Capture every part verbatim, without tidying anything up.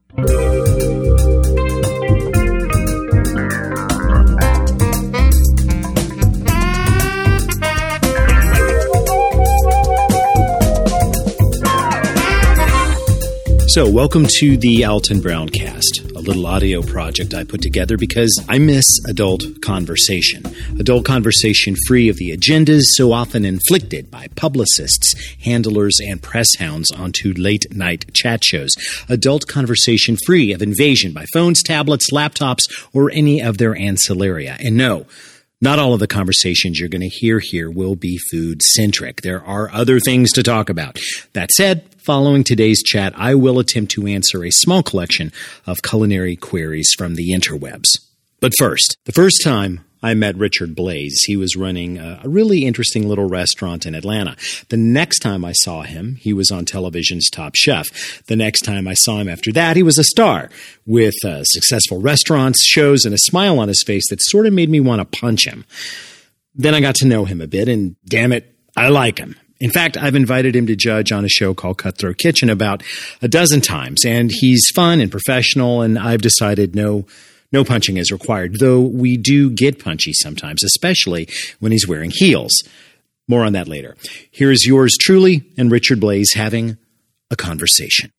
So, welcome to the Alton Brown Cast, a little audio project I put together because I miss adult conversation. Adult conversation free of the agendas so often inflicted by publicists, handlers, and press hounds onto late-night chat shows. Adult conversation free of invasion by phones, tablets, laptops, or any of their ancillaria. And no, not all of the conversations you're going to hear here will be food-centric. There are other things to talk about. That said, following today's chat, I will attempt to answer a small collection of culinary queries from the interwebs. But first, the first time I met Richard Blais, he was running a really interesting little restaurant in Atlanta. The next time I saw him, he was on television's Top Chef. The next time I saw him after that, he was a star with uh, successful restaurants, shows, and a smile on his face that sort of made me want to punch him. Then I got to know him a bit, and damn it, I like him. In fact, I've invited him to judge on a show called Cutthroat Kitchen about a dozen times, and he's fun and professional, and I've decided no no punching is required, though we do get punchy sometimes, especially when he's wearing heels. More on that later. Here's yours truly and Richard Blais having a conversation.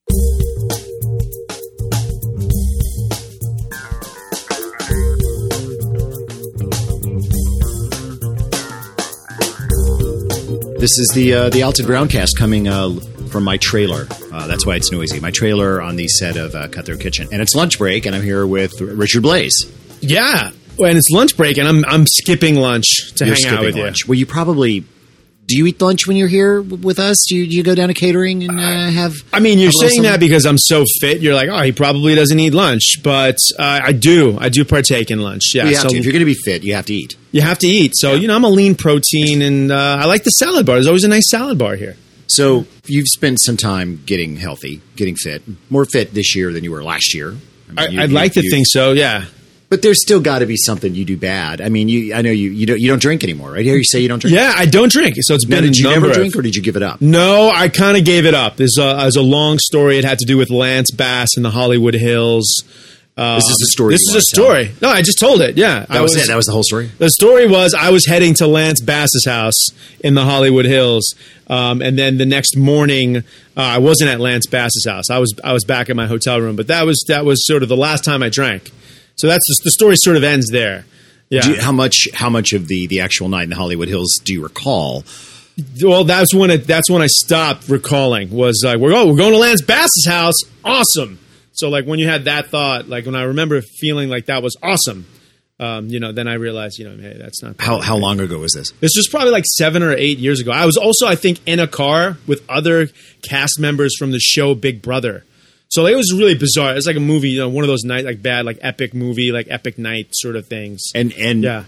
This is the uh, the Alton Brown Cast coming uh, from my trailer. Uh, that's why it's noisy. My trailer on the set of uh, Cutthroat Kitchen. And it's lunch break, and I'm here with Richard Blais. Yeah, and it's lunch break, and I'm I'm skipping lunch to You're hang out with lunch. you. Well, you probably... Do you eat lunch when you're here with us? Do you, do you go down to catering and uh, have... I mean, you're a little saying that something? because I'm so fit. You're like, oh, he probably doesn't eat lunch. But uh, I do. I do partake in lunch. Yeah, You have so to. If you're going to be fit, you have to eat. you have to eat. So, Yeah. you know, I'm a lean protein, and uh, I like the salad bar. There's always a nice salad bar here. So you've spent some time getting healthy, getting fit. More fit this year than you were last year. I, mean, you- I'd you- like to you- think so, yeah. But there's still got to be something you do bad. I mean, you. I know you. You don't. You don't drink anymore, right? Here you say you don't drink. Yeah, I don't drink. So it's Now, been did a you number never of- drink, or did you give it up? No, I kind of gave it up. There's a, there's a long story. It had to do with Lance Bass in the Hollywood Hills. Um, Is this a story This you is a wanna story. No, I just told it. Yeah, That was, it. That was the whole story. The story was I was heading to Lance Bass's house in the Hollywood Hills, um, and then the next morning uh, I wasn't at Lance Bass's house. I was I was back at my hotel room, but that was that was sort of the last time I drank. So that's just, the story sort of ends there. Yeah. Do you, how much? How much of the, the actual night in the Hollywood Hills do you recall? Well, that's when it, that's when I stopped recalling. Was like, we're oh, we're going to Lance Bass's house. Awesome. So like when you had that thought, like when I remember feeling like that was awesome, um, you know, then I realized, you know, hey, that's not How how long ago was this? This was probably like seven or eight years ago. I was also, I think, in a car with other cast members from the show Big Brother. So like, it was really bizarre. It was like a movie, you know, one of those night like bad, like epic movie, like epic night sort of things. And and Yeah.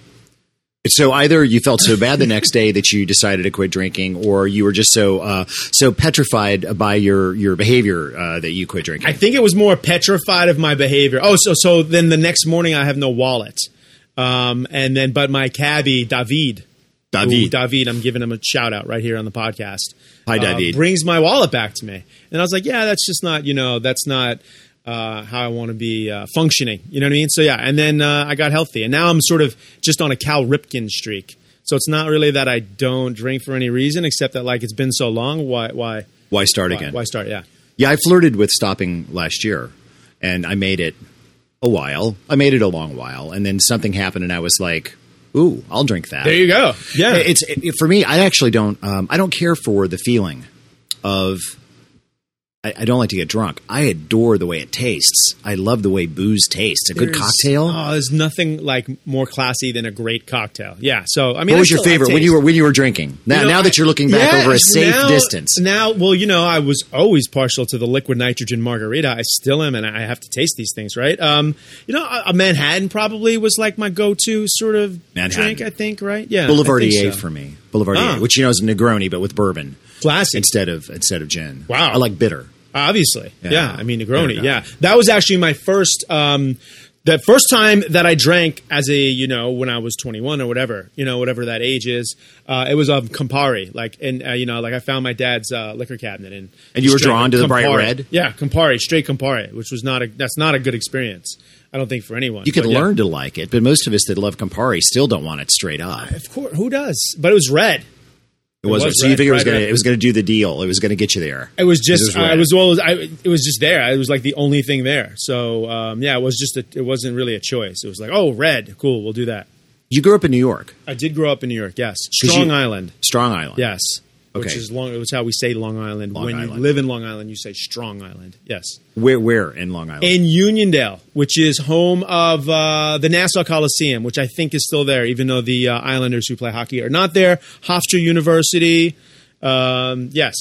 So either you felt so bad the next day that you decided to quit drinking, or you were just so uh, so petrified by your your behavior uh, that you quit drinking. I think it was more petrified of my behavior. Oh, so so then the next morning I have no wallet, um, and then but my cabbie David, David. Ooh, David, I'm giving him a shout out right here on the podcast. Hi, uh, David. brings my wallet back to me, and I was like, yeah, that's just not, you know, that's not uh, how I want to be uh, functioning. You know what I mean? So yeah, and then uh, I got healthy, and now I'm sort of just on a Cal Ripken streak. So it's not really that I don't drink for any reason, except that like it's been so long. Why? Why? Why start Why, again? why start? Yeah. Yeah, I flirted with stopping last year, and I made it a while. I made it a long while, and then something happened, and I was like, "Ooh, I'll drink that." There you go. Yeah. It's it, for me. I actually don't. Um, I don't care for the feeling of. I, I don't like to get drunk. I adore the way it tastes. I love the way booze tastes. A good There's- cocktail. Oh, there's nothing like more classy than a great cocktail. Yeah. So I mean, What I was your still like favorite when taste. you were when you were drinking? Now, You know, now that you're looking back yeah, over a safe now- distance. Now, well, you know, I was always partial to the liquid nitrogen margarita. I still am, and I have to taste these things, right? Um, you know, a, a Manhattan probably was like my go-to sort of Manhattan. drink. I think, right? Yeah, Boulevardier I think so. for me. Boulevardier, Ah. which you know is Negroni, but with bourbon Classic. instead of instead of gin. Wow. I like bitter. Obviously. Yeah. Yeah. I mean, Negroni. Yeah. Yeah. That was actually my first um, The first time that I drank as a, you know, when I was twenty-one or whatever, you know, whatever that age is, uh, it was of Campari. Like, and, uh, you know, like I found my dad's uh, liquor cabinet. And, and you were drawn to the Campari. bright red? Yeah, Campari, straight Campari, which was not a, that's not a good experience. I don't think for anyone. You can but, learn yeah. to like it, but most of us that love Campari still don't want it straight up. Of course, who does? But it was red. It was, It was so you red, think it was right, going to red. it was going to do the deal? It was going to get you there. It was just It was uh, red. it was well, it was, I, it was just there. It was like the only thing there. So um, yeah, it was just a, it wasn't really a choice. It was like, oh, red, cool, we'll do that. You grew up in New York, I did grow up in New York. Yes, Strong you- Island. Strong Island. Yes, which Okay. is long. It was how we say Long Island. Long when you Island. live in Long Island, you say Strong Island. Yes, Where where in Long Island? in Uniondale, which is home of uh, the Nassau Coliseum, which I think is still there, even though the uh, Islanders who play hockey are not there. Hofstra University. Um, yes.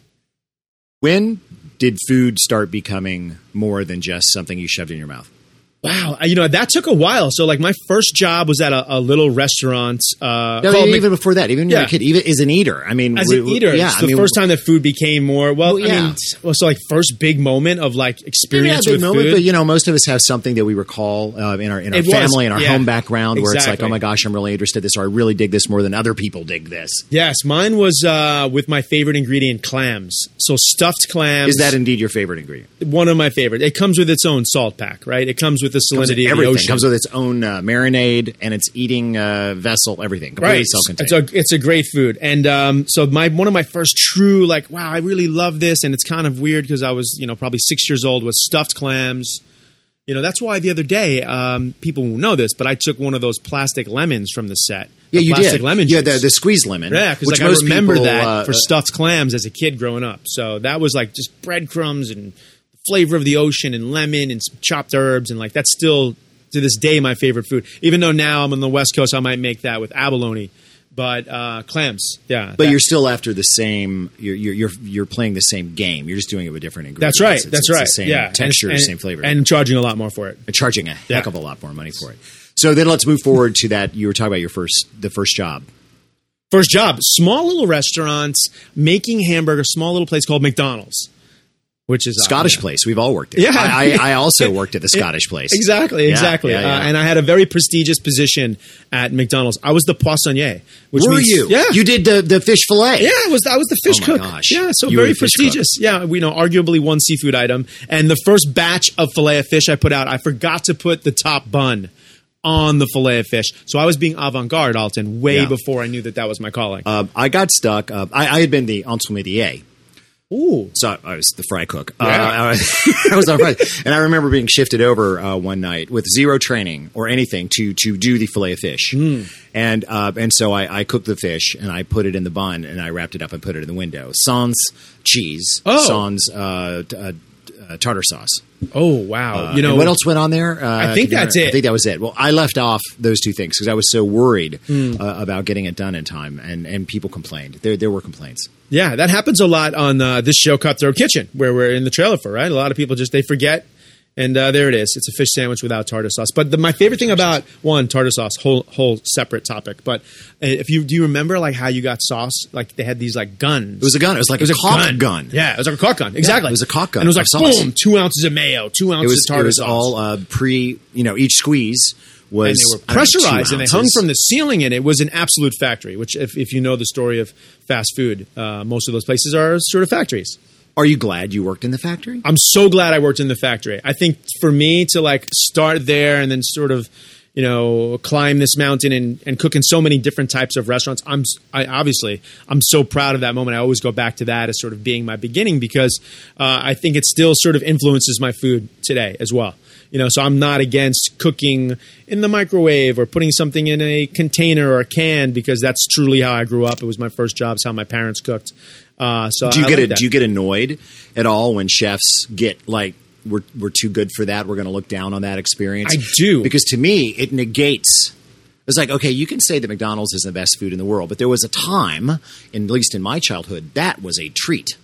When did food start becoming more than just something you shoved in your mouth? Wow, you know that took a while. So, like, my first job was at a, a little restaurant. Uh, No, called even Mc- before that, even when you were Yeah. a kid, even as an eater. I mean, as we- an we- eater. yeah, it's I the mean, first time that food became more. Well, Well, I yeah. mean, well, so like first big moment of like maybe not experience a big with moment, food. but you know, most of us have something that we recall uh, in our in our It was, family and our yeah. home background, where it's like, Exactly. oh my gosh, I'm really interested in this, or I really dig this more than other people dig this. Yes, mine was uh, with my favorite ingredient, clams. So stuffed clams. Is that indeed your favorite ingredient? one of my favorite? It comes with its own salt pack, right? It comes with the salinity of the Everything ocean. comes with its own uh, marinade and its eating uh, vessel. Everything completely Right, self-contained. it's a it's a great food, and um, so my one of my first true like wow, I really love this, and it's kind of weird because I was you know probably six years old was stuffed clams. You know that's why the other day um, people won't know this, but I took one of those plastic lemons from the set. yeah, the you plastic did. lemon yeah, juice. the, the squeeze lemon. Yeah, because which like, I most remember people, that uh, for stuffed clams as a kid growing up. So that was like just breadcrumbs and the flavor of the ocean and lemon and some chopped herbs and like that's still to this day my favorite food. Even though now I'm on the West Coast, I might make that with abalone, but uh, clams, yeah. But that- you're still after the same. You're, you're you're you're playing the same game. You're just doing it with different ingredients. that's right. It's- That's it's right. The same yeah, texture, and, and, same flavor, and charging a lot more for it. and charging a heck Yeah. of a lot more money for it. So then let's move forward to that. You were talking about your first the first job. First job, small little restaurants making hamburgers. Small little place called McDonald's, which is uh, Scottish yeah. place. We've all worked at. Yeah. I, I, I also worked at the Scottish place. Exactly, Yeah, exactly. yeah, yeah. Uh, and I had a very prestigious position at McDonald's. I was the poissonnier. Which Were means, you? Yeah. You did the, the fish fillet. Yeah, I was I was the fish Oh my cook. gosh. Yeah, so You were very the fish prestigious. Yeah, we know arguably one seafood item. And the first batch of fillet of fish I put out, I forgot to put the top bun on the fillet of fish. So I was being avant-garde, Alton, way Yeah. before I knew that that was my calling. Um, I got stuck. Uh, I, I had been the entremetier. Ooh. So I was the fry cook. Yeah. Uh, I was, I was on fry, and I remember being shifted over uh, one night with zero training or anything to to do the fillet of fish. Hmm. And uh, and so I, I cooked the fish and I put it in the bun and I wrapped it up and put it in the window. Sans cheese, Oh. sans uh, t- uh, uh, tartar sauce. Oh, wow. Uh, you know, and what else went on there? Uh, I think can you that's remember? it. I think that was it. Well, I left off those two things because I was so worried Hmm. uh, about getting it done in time, and, and people complained. There there were complaints. Yeah, that happens a lot on uh, this show, Cutthroat Kitchen, where we're in the trailer for, right? A lot of people just, they forget, and uh, there it is. It's a fish sandwich without tartar sauce. But the, my favorite thing about, one, tartar sauce, whole whole separate topic. But uh, if you, do you remember like how you got sauce? Like they had these like guns. It was a gun. It was like It was a, a caulk gun. gun. Yeah, it was like a caulk gun. Exactly. it was a caulk gun And it was like, of sauce. boom, two ounces of mayo, two ounces It was, of tartar it was sauce. all uh, pre, you know, each squeeze was and they were I don't know, two pressurized and they hung ounces. from the ceiling, and it was an absolute factory, which if, if you know the story of fast food, uh, most of those places are sort of factories. Are you glad you worked in the factory? I'm so glad I worked in the factory. I think for me to like start there and then sort of, you know, climb this mountain and, and cook in so many different types of restaurants, I'm I obviously I'm so proud of that moment. I always go back to that as sort of being my beginning because uh, I think it still sort of influences my food today as well. You know, so I'm not against cooking in the microwave or putting something in a container or a can because that's truly how I grew up. It was my first job. It's how my parents cooked. Uh, so Do you I get like a, that. do you get annoyed at all when chefs get like we're we're too good for that? We're going to look down on that experience. I do. because to me it negates. It's like, okay, you can say that McDonald's is the best food in the world, but there was a time, in, at least in my childhood, that was a treat.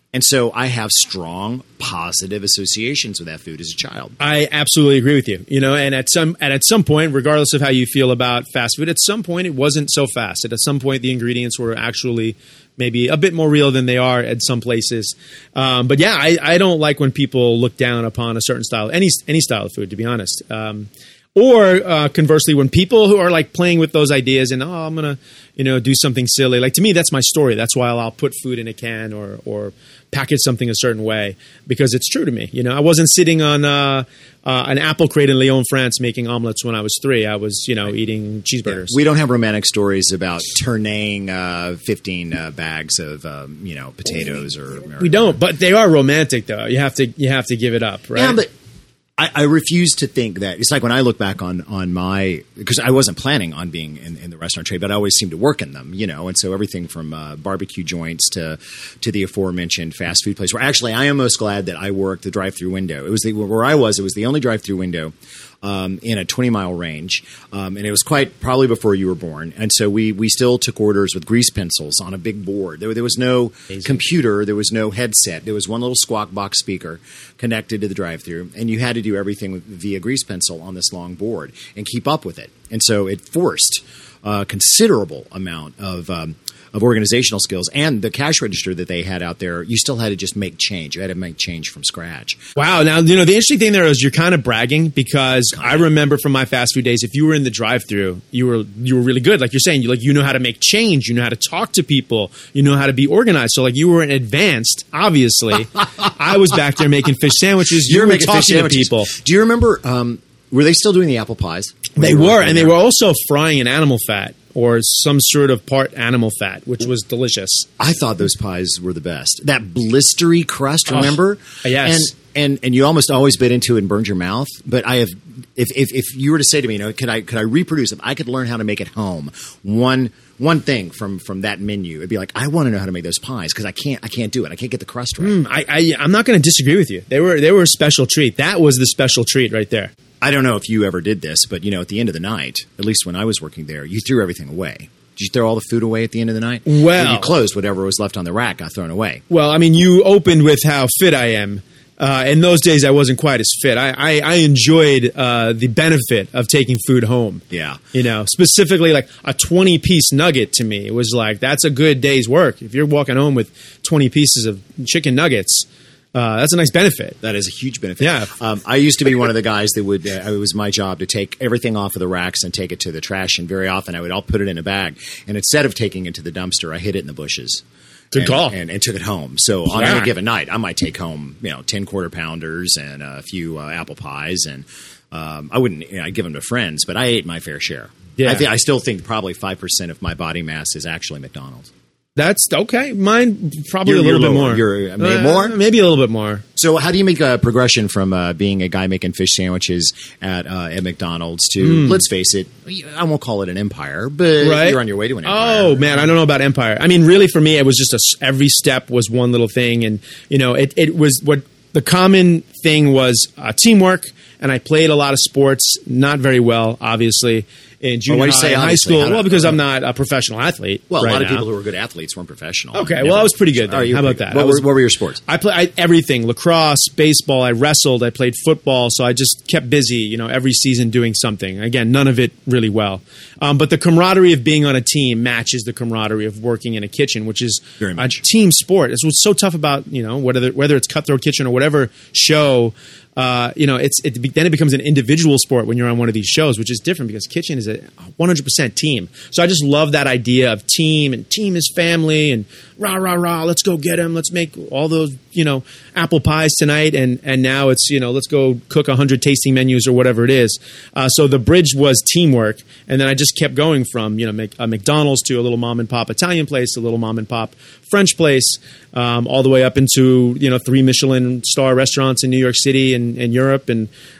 And so I have strong positive associations with that food as a child. I absolutely agree with you. You know, and at some and at some point, regardless of how you feel about fast food, at some point it wasn't so fast. At some point, the ingredients were actually maybe a bit more real than they are at some places. Um, but yeah, I, I don't like when people look down upon a certain style, any any style of food, to be honest. Um, Or uh, conversely, when people who are like playing with those ideas and, oh, I'm going to, you know, do something silly. Like to me, that's my story. That's why I'll, I'll put food in a can or or package something a certain way because it's true to me. You know, I wasn't sitting on uh, uh, an apple crate in Lyon, France making omelets when I was three. I was, you know, right. eating cheeseburgers. Yeah. We don't have romantic stories about tourneing uh, fifteen uh, bags of, um, you know, potatoes or, or. We don't, but they are romantic though. You have to you have to give it up, right? Yeah, but I, I refuse to think that it's like when I look back on on my because I wasn't planning on being in, in the restaurant trade, but I always seemed to work in them, you know. And so everything from uh, barbecue joints to to the aforementioned fast food place. Where actually, I am most glad that I worked the drive-through window. It was the, where I was. It was the only drive-through window um, in a twenty mile range, um, and it was quite probably before you were born. And so we we still took orders with grease pencils on a big board. There, there was no Amazing. computer. There was no headset. There was one little squawk box speaker connected to the drive-through, and you had to do everything with, via grease pencil on this long board and keep up with it. And so it forced a considerable amount of um, of organizational skills. And the cash register that they had out there, you still had to just make change. You had to make change from scratch. Wow. Now, you know, the interesting thing there is you're kind of bragging because kind of. I remember from my fast food days, if you were in the drive-thru, you were you were really good. Like you're saying, you like you know how to make change. You know how to talk to people. You know how to be organized. So like you were advanced, obviously. I was back there making fish sandwiches. You You're were making talking fish sandwiches. to people. Do you remember, um, were they still doing the apple pies? They were, and they were also frying in animal fat or some sort of part animal fat, which was delicious. I thought those pies were the best. That blistery crust, remember? Oh, yes. And, and and you almost always bit into it and burned your mouth. But I have, if if, if you were to say to me, you know, could I could I reproduce? If I could learn how to make it home, one one thing from from that menu, it'd be like, I want to know how to make those pies because I can't I can't do it. I can't get the crust right. Mm, I, I I'm not going to disagree with you. They were they were a special treat. That was the special treat right there. I don't know if you ever did this, but you know, at the end of the night, at least when I was working there, you threw everything away. Did you throw all the food away at the end of the night? Well, or you closed whatever was left on the rack, got thrown away. Well, I mean, you opened with how fit I am. Uh, in those days, I wasn't quite as fit. I, I, I enjoyed uh, the benefit of taking food home. Yeah. You know, specifically like a twenty-piece nugget to me. It was like, that's a good day's work. If you're walking home with twenty pieces of chicken nuggets, uh, that's a nice benefit. That is a huge benefit. Yeah. Um, I used to be one of the guys that would, uh, it was my job to take everything off of the racks and take it to the trash. And very often I would all put it in a bag. And instead of taking it to the dumpster, I hid it in the bushes. Good and, call. And, and took it home. So on Yeah. any given night, I might take home, you know, ten quarter pounders and a few uh, apple pies. And um, I wouldn't, you know, I'd give them to friends, but I ate my fair share. Yeah. I, th- I still think probably five percent of my body mass is actually McDonald's. That's okay. Mine probably You're- a little you're bit lower. more. You're- uh, Uh, more? Maybe a little bit more. So how do you make a progression from uh, being a guy making fish sandwiches at uh, at McDonald's to, Mm. let's face it, I won't call it an empire, but Right. you're on your way to an empire. Oh man, I don't know about empire. I mean, really, for me, it was just a s every step was one little thing, and you know, it it was what the common thing was uh, teamwork. And I played a lot of sports, not very well, obviously, in junior why do you high, say and high obviously? school. How do- Well, because I'm not a professional athlete. Well, right a lot of now. people who were good athletes weren't professional. Okay, Never- well, I was pretty good then. Oh, you How were about pretty that? good. I What, was- were, what were your sports? I played everything: lacrosse, baseball. I wrestled. I played football. So I just kept busy, you know, every season doing something. Again, none of it really well, um, but the camaraderie of being on a team matches the camaraderie of working in a kitchen, which is Very a much. team sport. It's what's so tough about, you know, whether whether it's Cutthroat Kitchen or whatever show. Uh, you know, it's it, then it becomes an individual sport when you're on one of these shows, which is different because kitchen is a one hundred percent team. So I just love that idea of team, and team is family, and rah rah rah. Let's go get them. Let's make all those, you know, apple pies tonight, and and now it's, you know, let's go cook a hundred tasting menus or whatever it is. Uh, so the bridge was teamwork, and then I just kept going from, you know, make, a McDonald's to a little mom and pop Italian place, a little mom and pop French place, um, all the way up into, you know, three Michelin star restaurants in New York City and, and Europe, and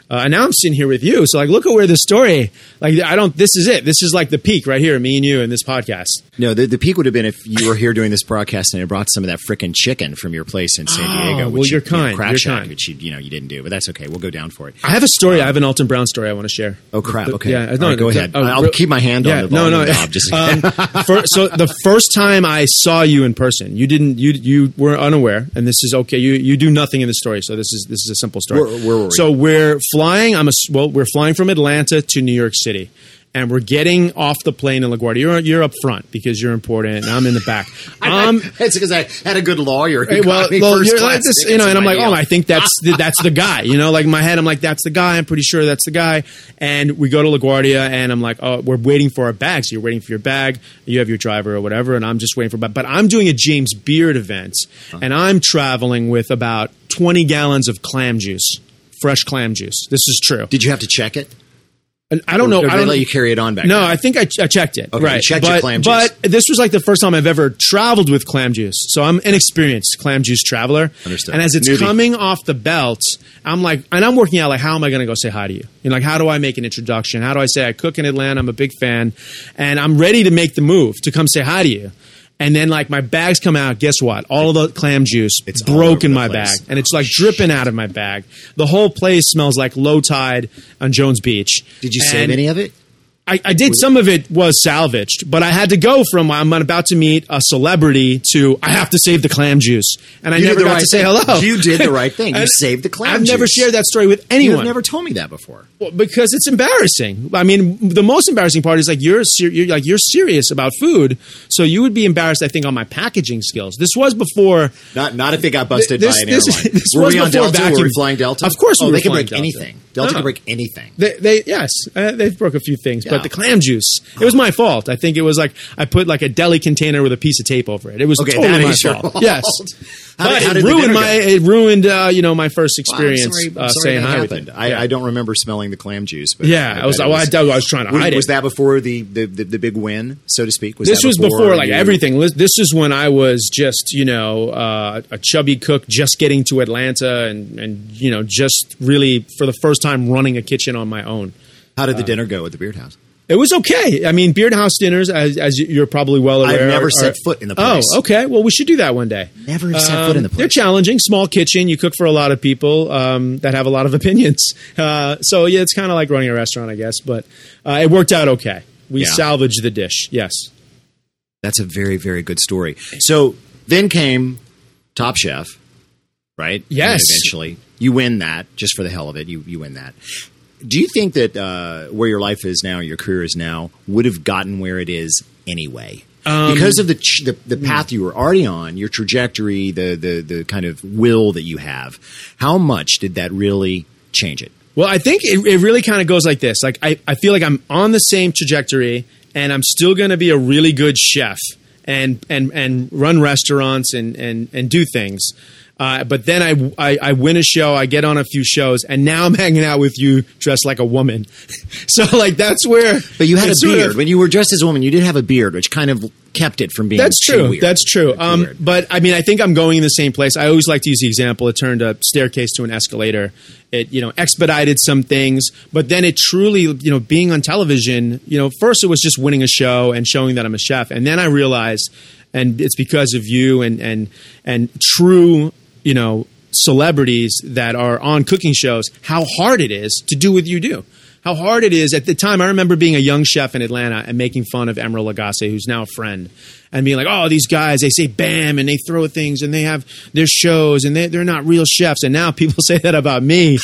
Uh, and now I'm sitting here with you. So like, look at where the story, like, I don't, this is it. This is like the peak right here, me and you in this podcast. No, the, the peak would have been if you were here doing this broadcast and I brought some of that frickin' chicken from your place in San Oh, Diego. well, which you're you, you know, kind. Crack You're Shack, kind. which you, you know, you didn't do, but that's okay. We'll go down for it. I have a story. Um, I have an Alton Brown story I want to share. Oh, crap. The- Okay. Yeah. All right, go ahead. uh, I'll real- keep my hand yeah, on the volume no, no. knob. Just um, for, so the first time I saw you in person, you didn't, you you were unaware, and this is okay. You you do nothing in the story, so this is this is a simple story. Where- where were we? So we're flying. I'm a well. We're flying from Atlanta to New York City. And we're getting off the plane in LaGuardia. You're you're up front because you're important, and I'm in the back. Um, it's because I had a good lawyer. Who Hey, well, got me well, first you're class like this, tickets you know, in and I'm my like, deal. oh, I think that's the, that's the guy, you know, like in my head, I'm like, that's the guy. I'm pretty sure that's the guy. And we go to LaGuardia, and I'm like, oh, we're waiting for our bag. So you're waiting for your bag. You have your driver or whatever, and I'm just waiting for. But but I'm doing a James Beard event, and I'm traveling with about twenty gallons of clam juice, fresh clam juice. This is true. Did you have to check it? And I don't know. Or did I they don't let you carry it on back No, then? I think I, ch- I checked it. Okay, right, you checked but, your clam juice. But this was like the first time I've ever traveled with clam juice, so I'm an experienced clam juice traveler. Understood. And as it's Newbie. coming off the belt, I'm like, and I'm working out like, how am I going to go say hi to you? You know, like, how do I make an introduction? How do I say I cook in Atlanta? I'm a big fan, and I'm ready to make the move to come say hi to you. And then, like, my bags come out. Guess what? All of the clam juice It's all broke over in the my place. bag, and it's like dripping out of my bag. The whole place smells like low tide on Jones Beach. Did you save And any of it? I, I did. Some of it was salvaged, but I had to go from I'm about to meet a celebrity to I have to save the clam juice, and I You did never the got right to say thing. hello. You did the right thing. You And saved the clam I've never juice. shared that story with anyone. You've never told me that before. Well, because it's embarrassing. I mean, the most embarrassing part is like you're, ser- you're like you're serious about food, so you would be embarrassed. I think on my packaging skills. This was before. Not not if they got busted This- by an this- airline. this were was we on before Delta? Were we vacuum- flying Delta? Of course we oh, were they can flying break Delta. anything. Delta No. can break anything. They, they yes, uh, they've broke a few things, Yeah. but the clam juice, it was my fault. I think it was like I put like a deli container with a piece of tape over it. It was Okay, totally that my is your fault. fault. Yes, How did- but how it did the ruined dinner my go? it ruined uh, you know my first Well, experience I'm sorry, I'm uh, sorry saying that hi with happened. you. I, Yeah. I don't remember smelling the clam juice. But Yeah, I was bet like, it well, I, I was trying to was, hide was it. that before the, the, the, the big win, so to speak? Was This that was before like you- everything. This is when I was just you know uh, a chubby cook, just getting to Atlanta, and and you know just really for the first time running a kitchen on my own. How did the dinner go at the Beard House? It was okay. I mean, Beard House dinners, as, as you're probably well aware, I've never are- set are- foot in the place. Oh, okay. Well, we should do that one day. Never set foot in the place. They're challenging. Small kitchen. You cook for a lot of people um, that have a lot of opinions. Uh, so yeah, it's kind of like running a restaurant, I guess. But uh, it worked out okay. We Yeah. salvaged the dish. Yes. That's a very, very good story. So then came Top Chef, right? Yes. And eventually, you win that just for the hell of it. You you win that. Do you think that uh, where your life is now, your career is now, would have gotten where it is anyway? Um, because of the, ch- the the path you were already on, your trajectory, the, the the kind of will that you have, how much did that really change it? Well, I think it, it really kind of goes like this. Like I, I feel like I'm on the same trajectory, and I'm still going to be a really good chef and and and run restaurants and and and do things. Uh, but then I, I I win a show, I get on a few shows, and now I'm hanging out with you dressed like a woman. So like that's where. But you had a it's sort beard of- when you were dressed as a woman. You did have a beard, which kind of kept it from being. That's too true. weird. That's true. Too Um, weird. but I mean, I think I'm going in the same place. I always like to use the example. It turned a staircase to an escalator. It, you know, expedited some things, but then it truly, you know, being on television, you know, first it was just winning a show and showing that I'm a chef. And then I realized, and it's because of you and, and, and true, you know, celebrities that are on cooking shows, how hard it is to do what you do. How hard it is. At the time, I remember being a young chef in Atlanta and making fun of Emeril Lagasse, who's now a friend, and being like, oh, these guys, they say bam, and they throw things, and they have their shows, and they, they're not real chefs. And now people say that about me.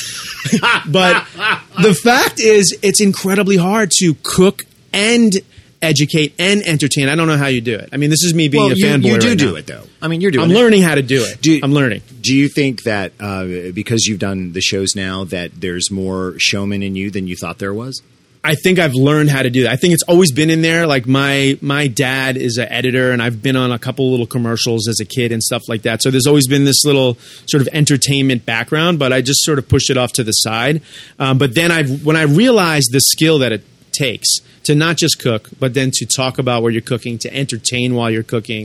But the fact is, it's incredibly hard to cook and educate and entertain. I don't know how you do it. I mean, this is me being well, a you, fanboy you do right do now. it though. I mean, you're doing. I'm it. learning how to do it. Do- I'm learning. Do you think that uh, because you've done the shows now that there's more showman in you than you thought there was? I think I've learned how to do that. I think it's always been in there. Like my my dad is an editor, and I've been on a couple little commercials as a kid and stuff like that. So there's always been this little sort of entertainment background, but I just sort of pushed it off to the side. Um, but then I, when I realized the skill that it takes to not just cook, but then to talk about what you're cooking, to entertain while you're cooking,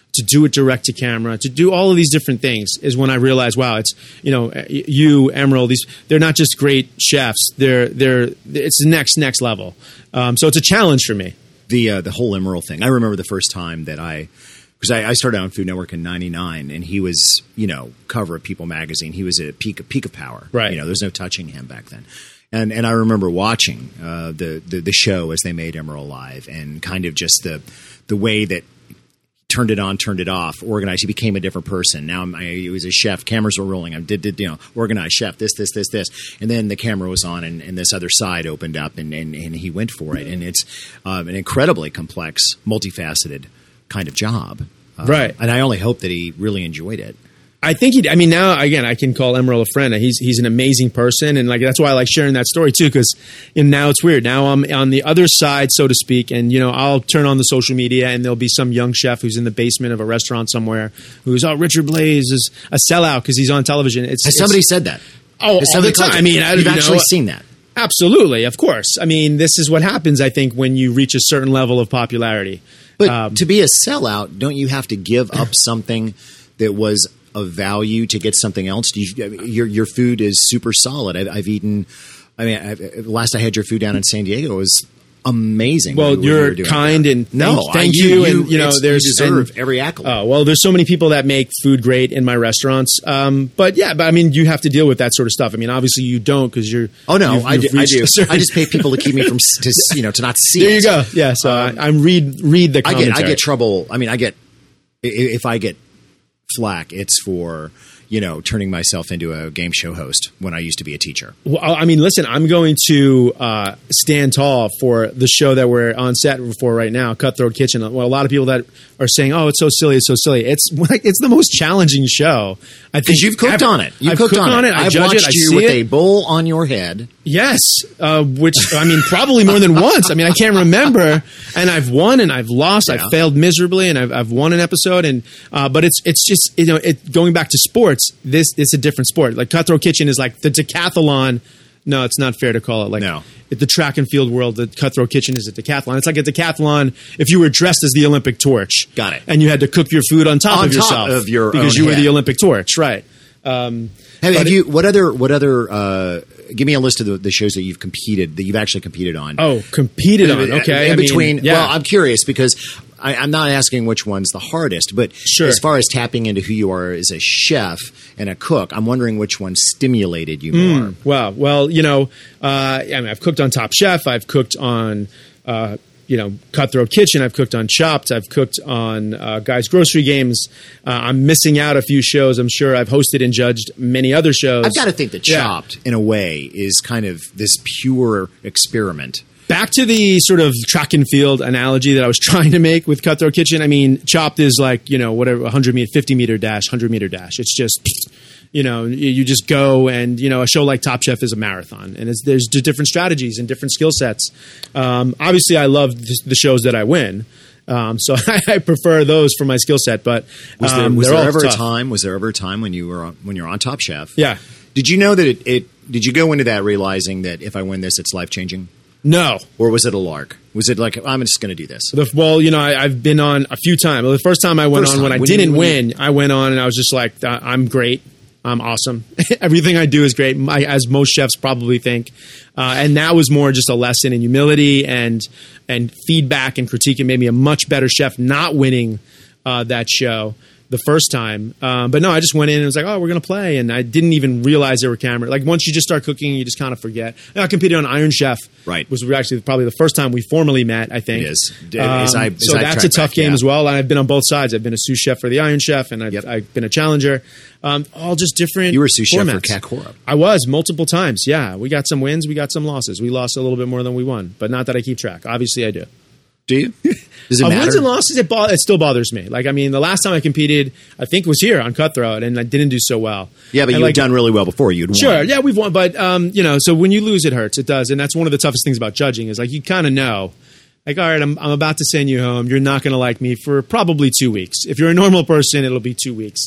to do it direct to camera, to do all of these different things is when I realized, wow, it's, you know, you, Emerald, these, they're not just great chefs. They're, they're, it's the next, next level. Um, so it's a challenge for me. The, uh, the whole Emerald thing. I remember the first time that I, because I, I started out on Food Network in ninety-nine, and he was, you know, cover of People magazine. He was at peak of peak of power. Right. You know, there's no touching him back then. And and I remember watching uh, the, the the show as they made Emerald live, and kind of just the the way that turned it on, turned it off, organized. He became a different person. Now I'm, I, he was a chef. Cameras were rolling. I did, did you know, organized chef, this, this, this, this. And then the camera was on, and, and this other side opened up, and, and, and he went for it. And it's um, an incredibly complex, multifaceted kind of job. Uh, right. And I only hope that he really enjoyed it. I think he. I mean, now again, I can call Emerald a friend. He's he's an amazing person, and like that's why I like sharing that story too. Because you know, now it's weird. Now I'm on the other side, so to speak, and you know, I'll turn on the social media, and there'll be some young chef who's in the basement of a restaurant somewhere who's, oh, Richard Blais is a sellout because he's on television. It's, Has it's, somebody said that? Oh, Has all the time. I mean, I, you've you actually know, seen that. Absolutely, of course. I mean, this is what happens, I think, when you reach a certain level of popularity. But um, to be a sellout, don't you have to give up something that was of value to get something else? Do you, your your food is super solid. I've, I've eaten. I mean, I've, last I had your food down in San Diego, it was amazing. Well, what you're doing kind there. and thank, no, thank I, you, you, and you know, it's- there's you deserve and- every accolade. Oh, well, there's so many people that make food great in my restaurants. Um, but yeah, but I mean, you have to deal with that sort of stuff. I mean, obviously you don't because you're. Oh no, you've- I do. you've I reached do. a certain- I just pay people to keep me from s- to s- you know to not see. There you it. go. Yeah. So I, I'm read read the I commentary. get I get trouble. I mean, I get i- if I get flack, it's for you know turning myself into a game show host when I used to be a teacher. Well, I mean, listen, I'm going to uh, stand tall for the show that we're on set for right now, Cutthroat Kitchen. Well, a lot of people that are saying, "Oh, it's so silly, it's so silly." It's like it's the most challenging show. I think Because you've cooked ever. on it. You've I've cooked, on, it. I I've judge watched it. I you see with it. a bowl on your head. Yes, uh, which I mean, probably more than once. I mean, I can't remember. And I've won and I've lost. Yeah. I've failed miserably, and I've, I've won an episode. And uh, but it's it's just you know, it, going back to sports. This it's a different sport. Like Cutthroat Kitchen is like the decathlon. No, it's not fair to call it like No. the track and field world. The Cutthroat Kitchen is a decathlon. It's like a decathlon if you were dressed as the Olympic torch. Got it. And you had to cook your food on top On of top yourself of your because own you were head. the Olympic torch, right? Um, Have, but have it- you? What other? What other? Uh, give me a list of the, the shows that you've competed that you've actually competed on. Oh, competed on. Okay, In I mean, between. yeah. Well, I'm curious because I, I'm not asking which one's the hardest, but Sure. as far as tapping into who you are as a chef and a cook, I'm wondering which one stimulated you more. Wow. Well, you know, uh, I mean, I've cooked on Top Chef. I've cooked on, uh, you know, Cutthroat Kitchen. I've cooked on Chopped. I've cooked on uh, Guys Grocery Games. Uh, I'm missing out a few shows. I'm sure I've hosted and judged many other shows. I've got to think that Yeah. Chopped, in a way, is kind of this pure experiment. Back to the sort of track and field analogy that I was trying to make with Cutthroat Kitchen. I mean, Chopped is like, you know, whatever, one hundred meter, fifty meter dash, one hundred meter dash. It's just, you know, you you just go and, you know, a show like Top Chef is a marathon. And it's, there's d- different strategies and different skill sets. Um, obviously, I love th- the shows that I win. Um, so I prefer those for my skill set. But Was there, um, was they're there all ever tough. a time? Was there ever a time when you were on, when you're on Top Chef? Yeah. Did you know that it, it? Did you go into that realizing that if I win this, it's life changing? No. Or was it a lark? Was it like, I'm just going to do this? The, well, you know, I, I've been on a few times. Well, the first time I went First on when time, I when didn't you- when win, I went on and I was just like, "Uh, I'm great. I'm awesome. Everything I do is great, my, as most chefs probably think. Uh, and that was more just a lesson in humility and and feedback and critique. It made me a much better chef not winning uh, that show the first time. Um, but no, I just went in and was like, oh, we're going to play. And I didn't even realize there were cameras. Like once you just start cooking, you just kind of forget. And I competed on Iron Chef. Right. Was actually probably the first time we formally met, I think. It is. Um, As I- as so I that's a track tough back, game yeah. as well. And I've been on both sides. I've been a sous chef for the Iron Chef, and I've, Yep. I've been a challenger. Um, all just different. You were sous chef for formats. Kakora. I was multiple times. Yeah, we got some wins, we got some losses. We lost a little bit more than we won, but not that I keep track. Obviously, I do. Do you? Does it Of matter? wins and losses, it, bo- it still bothers me. Like, I mean, the last time I competed, I think was here on Cutthroat, and I didn't do so well. Yeah, but And you like, had done really well before. You'd Sure, won. yeah, we've won, but um, you know, so when you lose, it hurts. It does, and that's one of the toughest things about judging is like you kind of know, like, all right, I'm I'm about to send you home. You're not going to like me for probably two weeks. If you're a normal person, it'll be two weeks. Yeah.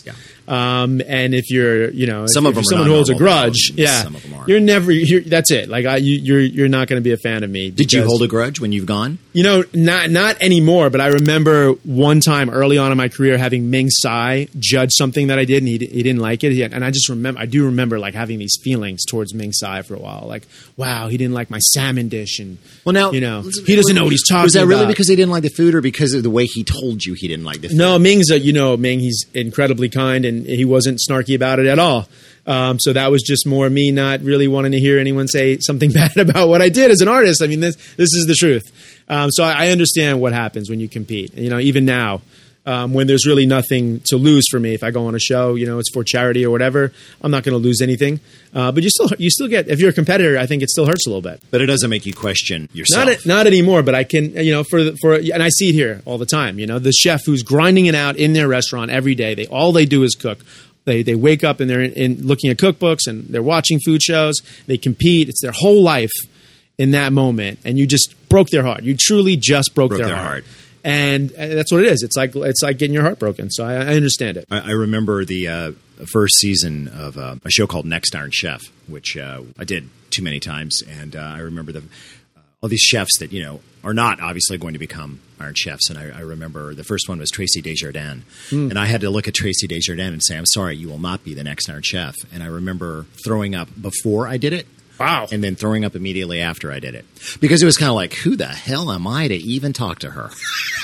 Um, and if you're, you know, some if, of them if are someone not holds a normal, grudge, though. yeah, Some of them are. you're never. You're, that's it. Like I, you, you're you're not going to be a fan of me. Did you because- hold a grudge when you've gone? You know, not not anymore. But I remember one time early on in my career having Ming Tsai judge something that I did, and he he didn't like it. He, and I just remember, I do remember like having these feelings towards Ming Tsai for a while. Like, wow, he didn't like my salmon dish, and Well, now you know, he doesn't know what he's talking Was that really about. because he didn't like the food, or because of the way he told you he didn't like the food? No, Ming's a, you know, Ming, he's incredibly kind and he wasn't snarky about it at all. Um, so that was just more me not really wanting to hear anyone say something bad about what I did as an artist. I mean, this this is the truth. Um, so I, I understand what happens when you compete. You know, even now, um, when there's really nothing to lose for me, if I go on a show, you know, it's for charity or whatever, I'm not going to lose anything. Uh, but you still you still get, if you're a competitor, I think it still hurts a little bit. But it doesn't make you question yourself. Not not anymore, but I can, you know, for the- for and I see it here all the time. You know, the chef who's grinding it out in their restaurant every day. They all they do is cook. They they wake up and they're in, in looking at cookbooks and they're watching food shows. They compete. It's their whole life in that moment, and you just broke their heart. You truly just broke, Broke their, their heart. heart. And, and that's what it is. It's like it's like getting your heart broken. So I, I understand it. I, I remember the uh, first season of uh, a show called Next Iron Chef, which uh, I did too many times, and uh, I remember the uh, all these chefs that you know are not obviously going to become Iron Chefs. And I, I remember the first one was Tracy Desjardins, mm. and I had to look at Tracy Desjardins and say, "I'm sorry, you will not be the next Iron Chef." And I remember throwing up before I did it. Wow. And then throwing up immediately after I did it. Because it was kind of like, who the hell am I to even talk to her?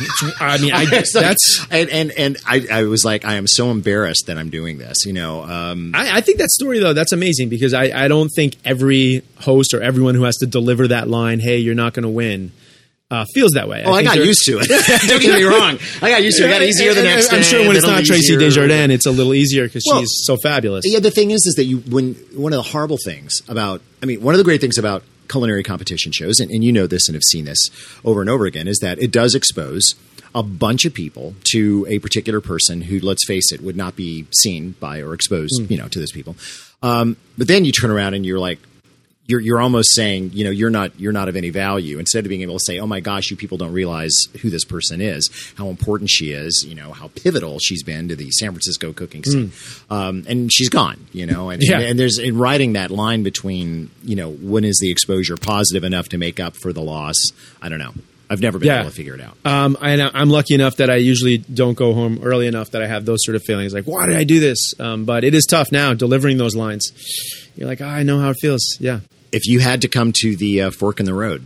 I mean, I, It's like- that's. and and, and I, I was like, I am so embarrassed that I'm doing this, you know. Um, I, I think that story though, that's amazing because I, I don't think every host or everyone who has to deliver that line, "Hey, you're not going to win," uh, feels that way. oh, I, think got they're- used to it. Don't get me wrong. I got used to it. It got easier the next day. I'm sure when it's then a not little Tracy easier. Desjardins, it's a little easier because Well, she's so fabulous. Yeah, the thing is, is that you when one of the horrible things about, I mean, one of the great things about culinary competition shows, and, and you know this and have seen this over and over again, is that it does expose a bunch of people to a particular person who, let's face it, would not be seen by or exposed, mm. you know, to those people. Um, but then you turn around and you're like, You're, you're almost saying, you know, you're not you're not of any value. Instead of being able to say, oh my gosh, you people don't realize who this person is, how important she is, you know, how pivotal she's been to the San Francisco cooking scene, mm. um, and she's gone, you know, and, yeah. and, and there's in writing that line between, you know, when is the exposure positive enough to make up for the loss? I don't know. I've never been Yeah. able to figure it out. Um, and I'm lucky enough that I usually don't go home early enough that I have those sort of feelings like, why did I do this? Um, but it is tough now delivering those lines. You're like, oh, I know how it feels. Yeah. If you had to come to the uh, fork in the road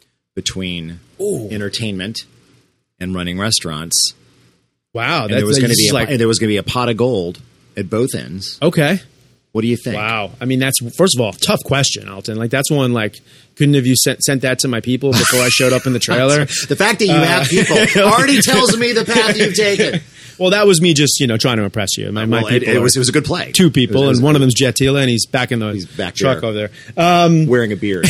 between Ooh. entertainment and running restaurants, Wow. and there was that's going to be a, like, and there was going to be a pot of gold at both ends, okay. what do you think? Wow. I mean, that's, first of all, tough question, Alton. Like, that's one, like, couldn't have you sent, sent that to my people before I showed up in the trailer? The fact that you Uh, have people already tells me the path you've taken. Well, that was me just, you know, trying to impress you. My, my Well, it, people it are was it was a good play. two people, It was- it was and one of them's Jet Tila, and he's back in the He's back truck there. over there. Um, wearing a beard.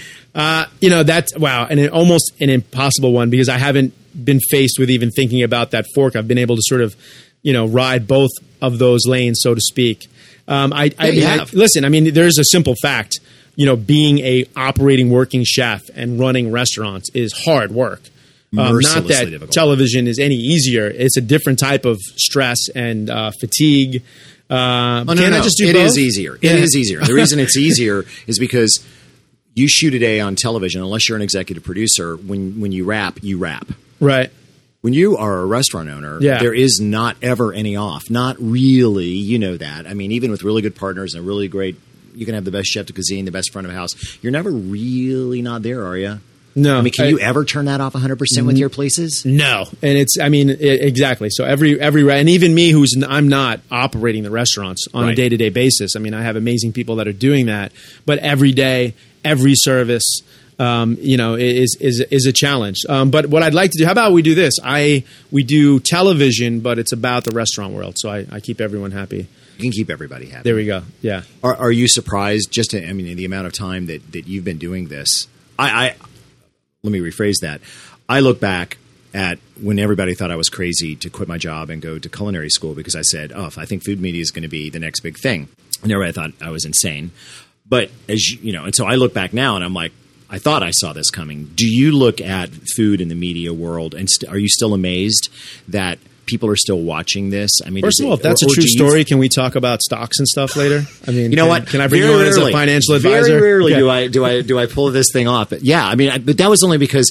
Uh, you know, that's, wow, and it, almost an impossible one because I haven't been faced with even thinking about that fork. I've been able to sort of, you know, ride both of those lanes, so to speak. Um, I, I, Yeah, you mean, I have. listen, I mean, there's a simple fact, you know, being a operating working chef and running restaurants is hard work. Um, not Mercilessly that difficult. television is any easier. It's a different type of stress and uh, fatigue. Uh, Oh, no, can no, I just do it both? is easier. It Yeah. is easier. The reason it's easier is because you shoot a day on television, unless you're an executive producer, when, when you rap, you rap. Right. When you are a restaurant owner, Yeah. there is not ever any off. Not really. You know that. I mean, even with really good partners and a really great, you can have the best chef de cuisine, the best front of house. You're never really not there, are you? No. I mean, can I- you ever turn that off one hundred percent with your places? No, and it's I mean I exactly. So every every and even me, who's n- I'm not operating the restaurants on a Right. day to day basis. I mean, I have amazing people that are doing that, but every day, every service, um, you know, is is is a challenge. Um, but what I'd like to do, how about we do this? I we do television, but it's about the restaurant world, so I, I keep everyone happy. You can keep everybody happy. There we go. Yeah. Are, are you surprised? Just, I mean, the amount of time that, that you've been doing this. I, I let me rephrase that. I look back at when everybody thought I was crazy to quit my job and go to culinary school because I said, "Oh, if I think food media is going to be the next big thing," and everybody thought I was insane. But as you, you know, and so I look back now and I'm like, I thought I saw this coming. Do you look at food in the media world and st- are you still amazed that people are still watching this? I mean, first is of all, it, if that's or, a true or story, can we talk about stocks and stuff later? I mean, you know can, what? Can I bring very you on rarely, as a financial advisor? Very rarely okay. do I do I do I pull this thing off. But yeah, I mean, I, but that was only because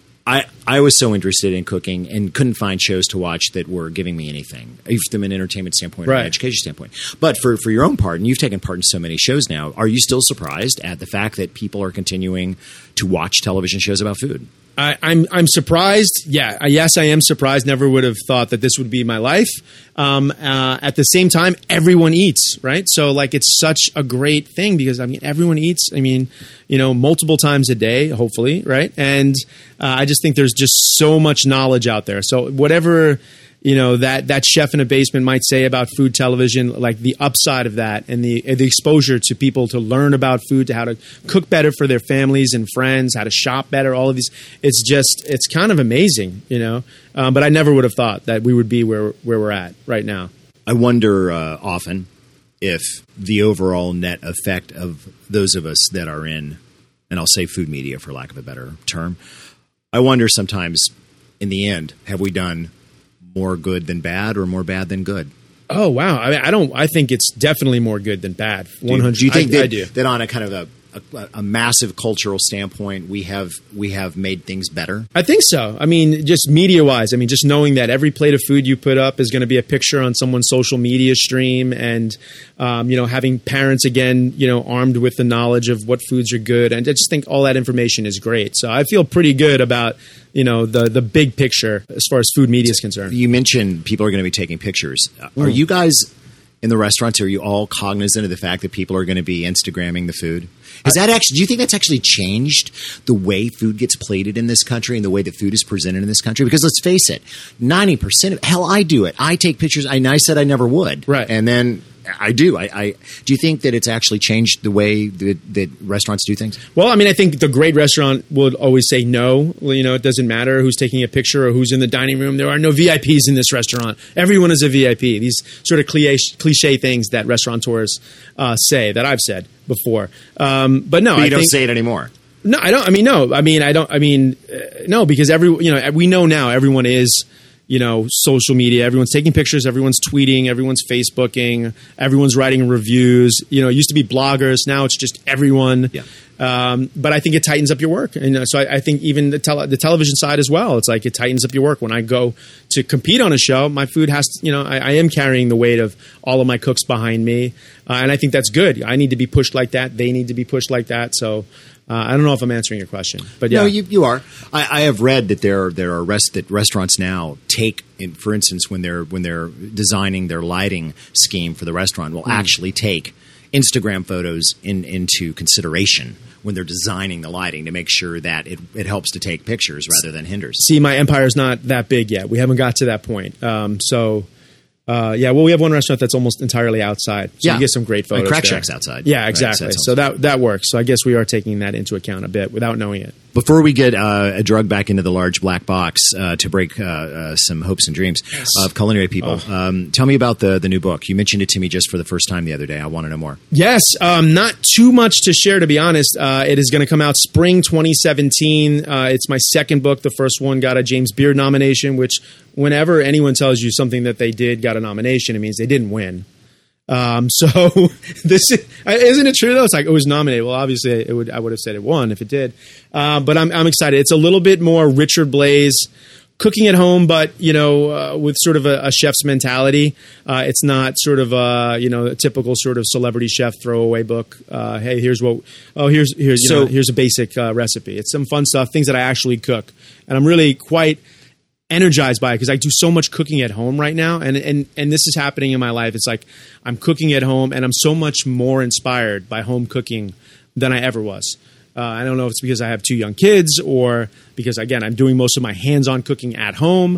I I was so interested in cooking and couldn't find shows to watch that were giving me anything, either from an entertainment standpoint or right. an education standpoint. But for for your own part, and you've taken part in so many shows now, are you still surprised at the fact that people are continuing to watch television shows about food? I, I'm I'm surprised. Yeah, I- yes, I am surprised. Never would have thought that this would be my life. Um, uh, at the same time, everyone eats, right? So like, it's such a great thing because I mean, everyone eats. I mean, you know, multiple times a day, hopefully, right? And uh, I just think there's just so much knowledge out there. So whatever. You know, that, that chef in a basement might say about food television, like the upside of that and the the exposure to people to learn about food, to how to cook better for their families and friends, how to shop better, all of these. It's just, it's kind of amazing, you know. Um, but I never would have thought that we would be where where we're at right now. I wonder uh, often if the overall net effect of those of us that are in, and I'll say food media for lack of a better term, I wonder sometimes in the end, have we done more good than bad or more bad than good? Oh, wow. I mean, I don't, I think it's definitely more good than bad. one hundred Do you, do you think I, that, I do. that on a kind of a, a, a massive cultural standpoint, we have we have made things better? I think so. I mean, just media-wise, I mean, just knowing that every plate of food you put up is going to be a picture on someone's social media stream, and um, you know, having parents again, you know, armed with the knowledge of what foods are good, and I just think all that information is great. So I feel pretty good about, you know, the the big picture as far as food media is concerned. You mentioned people are going to be taking pictures. Are you guys in the restaurants, are you all cognizant of the fact that people are going to be Instagramming the food? Is that actually, do you think that's actually changed the way food gets plated in this country and the way that food is presented in this country? Because let's face it, ninety percent of, hell, I do it. I take pictures. I, I said I never would. Right. And then I do. I, I do you think that it's actually changed the way that, that restaurants do things? Well, I mean, I think the great restaurant would always say no. Well, you know, it doesn't matter who's taking a picture or who's in the dining room. There are no V I Ps in this restaurant. Everyone is a V I P. These sort of cliche, cliche things that restaurateurs uh, say that I've said before. Um, but no, But you I don't think, say it anymore. No, I don't. I mean, no. I mean, I don't. I mean, uh, no, because every you know we know now everyone is. You know, social media, everyone's taking pictures, everyone's tweeting, everyone's Facebooking, everyone's writing reviews. You know, it used to be bloggers. Now it's just everyone. Yeah. Um, but I think it tightens up your work. And uh, so I, I think even the, tele- the television side as well, it's like it tightens up your work. When I go to compete on a show, my food has to, you know, I, I am carrying the weight of all of my cooks behind me. Uh, and I think that's good. I need to be pushed like that. They need to be pushed like that. So Uh, I don't know if I'm answering your question, but yeah. No, you, you are. I, I have read that there there are rest, that restaurants now take, in, for instance, when they're when they're designing their lighting scheme for the restaurant, will mm. actually take Instagram photos in, into consideration when they're designing the lighting to make sure that it, it helps to take pictures rather than hinders. See, my empire's not that big yet. We haven't got to that point. Um, so. Uh, yeah, well, we have one restaurant that's almost entirely outside, so yeah. you get some great photos. Like Crack there. Shack's outside. Yeah, exactly. Right, so that that works. So I guess we are taking that into account a bit without knowing it. Before we get uh, a drug back into the large black box uh, to break uh, uh, some hopes and dreams yes. of culinary people, oh. um, tell me about the the new book. You mentioned it to me just for the first time the other day. I want to know more. Yes, um, not too much to share, to be honest. Uh, it is going to come out spring twenty seventeen. Uh, it's my second book. The first one got a James Beard nomination, which whenever anyone tells you something that they did got a nomination, it means they didn't win. Um, so this is, isn't it true though? It's like it was nominated. Well, obviously it would, I would have said it won if it did. Uh, but I'm, I'm excited. It's a little bit more Richard Blais cooking at home, but you know, uh, with sort of a, a chef's mentality. Uh, it's not sort of a, you know, a typical sort of celebrity chef throwaway book. Uh, hey, here's what, oh, here's, here's, you so, know, here's a basic uh, recipe. It's some fun stuff, things that I actually cook. And I'm really quite energized by it because I do so much cooking at home right now, and and and this is happening in my life. It's like I'm cooking at home, and I'm so much more inspired by home cooking than I ever was. Uh, I don't know if it's because I have two young kids or because, again, I'm doing most of my hands-on cooking at home.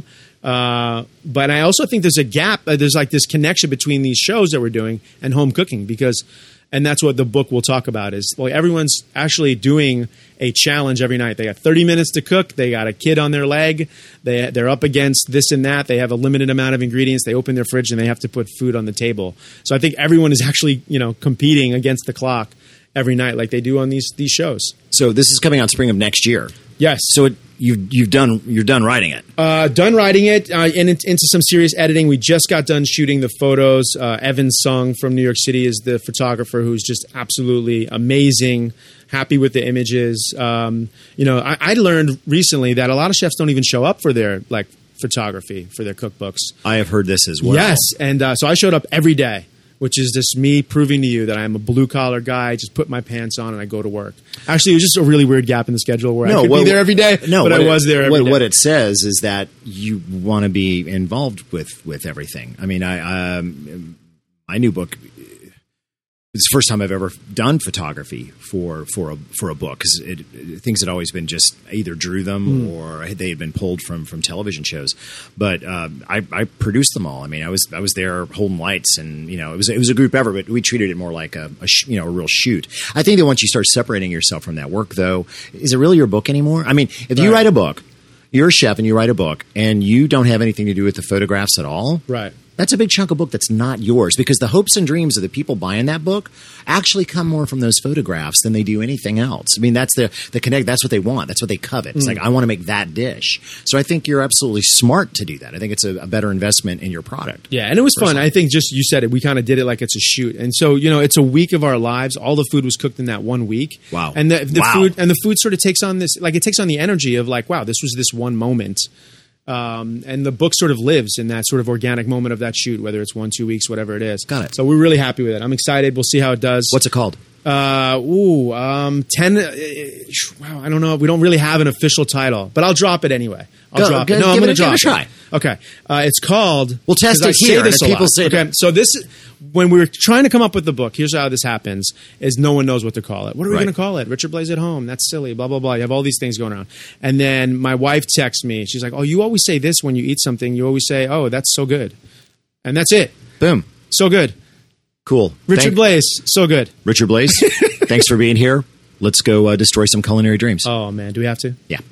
Uh, but I also think there's a gap. Uh, there's like this connection between these shows that we're doing and home cooking because. And that's what the book will talk about is like everyone's actually doing a challenge every night. They got thirty minutes to cook. They got a kid on their leg. They, they're up against this and that. They have a limited amount of ingredients. They open their fridge and they have to put food on the table. So I think everyone is actually, you know, competing against the clock every night like they do on these these shows. So this is coming out spring of next year. Yes. So it, you've you've done you're done writing it. Uh, done writing it uh, and it, into some serious editing. We just got done shooting the photos. Uh, Evan Sung from New York City is the photographer, who's just absolutely amazing. Happy with the images. Um, you know, I, I learned recently that a lot of chefs don't even show up for their like photography for their cookbooks. I have heard this as well. Yes, and uh, so I showed up every day, which is just me proving to you that I'm a blue collar guy. Just put my pants on and I go to work. Actually, it was just a really weird gap in the schedule where no, I could what, be there every day, no, but I was it, there every what, day. What it says is that you want to be involved with with everything. I mean, I um, my new book. It's the first time I've ever done photography for for a for a book, because it, it, things had always been just either drew them mm. or they had been pulled from from television shows. But uh, I, I produced them all. I mean, I was I was there holding lights, and you know, it was it was a group effort, but we treated it more like a, a sh- you know a real shoot. I think that once you start separating yourself from that work, though, is it really your book anymore? I mean, if right. you write a book, you're a chef and you write a book, and you don't have anything to do with the photographs at all, right? That's a big chunk of book that's not yours, because the hopes and dreams of the people buying that book actually come more from those photographs than they do anything else. I mean, that's the the connect. That's what they want. That's what they covet. It's mm. like, I want to make that dish. So I think you're absolutely smart to do that. I think it's a, a better investment in your product. Yeah, and it was personally. fun. I think just you said it. We kind of did it like it's a shoot, and so you know, it's a week of our lives. All the food was cooked in that one week. Wow. And the, the wow. food and the food sort of takes on this, like it takes on the energy of like, wow, this was this one moment. Um, and the book sort of lives in that sort of organic moment of that shoot, whether it's one, two weeks, whatever it is. Got it. So we're really happy with it. I'm excited. We'll see how it does. What's it called? Uh, ooh, um, ten. Uh, wow, I don't know. We don't really have an official title, but I'll drop it anyway. I'll go, drop go, it. No, I'm going to drop it. Give it a try. It. Okay. Uh, it's called. We'll test it I here. Say this a people lot. say okay. So this, when we were trying to come up with the book, here's how this happens: is no one knows what to call it. What are we right. going to call it? Richard Blais at Home. That's silly. Blah blah blah. You have all these things going on, and then my wife texts me. She's like, "Oh, you always say this when you eat something. You always say, oh, that's so good,' and that's it. Boom. So good. Cool. Richard Thank- Blais. So good. Richard Blais. Thanks for being here. Let's go uh, destroy some culinary dreams. Oh, man. Do we have to? Yeah.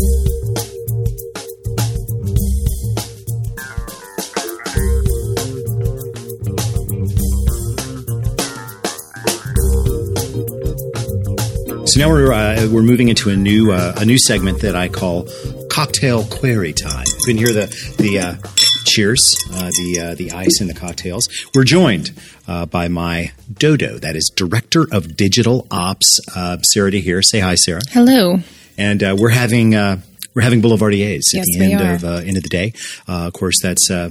So now we're uh, we're moving into a new uh, a new segment that I call Cocktail Query Time. You can hear the the uh, cheers, uh, the uh, the ice in the cocktails. We're joined uh, by my dodo, that is Director of Digital Ops, uh, Sarah DeHere. Say hi, Sarah. Hello. And uh, we're having uh, we're having Boulevardiers at yes, the end are. of uh, end of the day. Uh, of course, that's uh,